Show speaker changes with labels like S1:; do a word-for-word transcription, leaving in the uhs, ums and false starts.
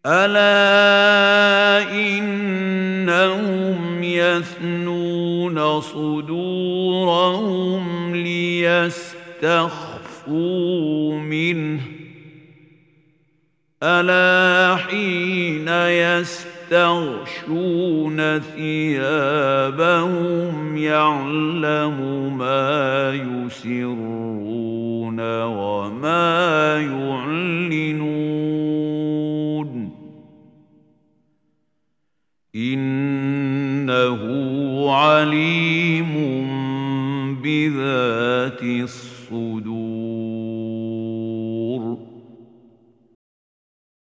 S1: ألا إنهم يثنون صدورهم ليستخفوا منه ألا حين يستغشون ثيابهم يعلم ما يسرون وما يعلنون إنه عليم بذات الصدور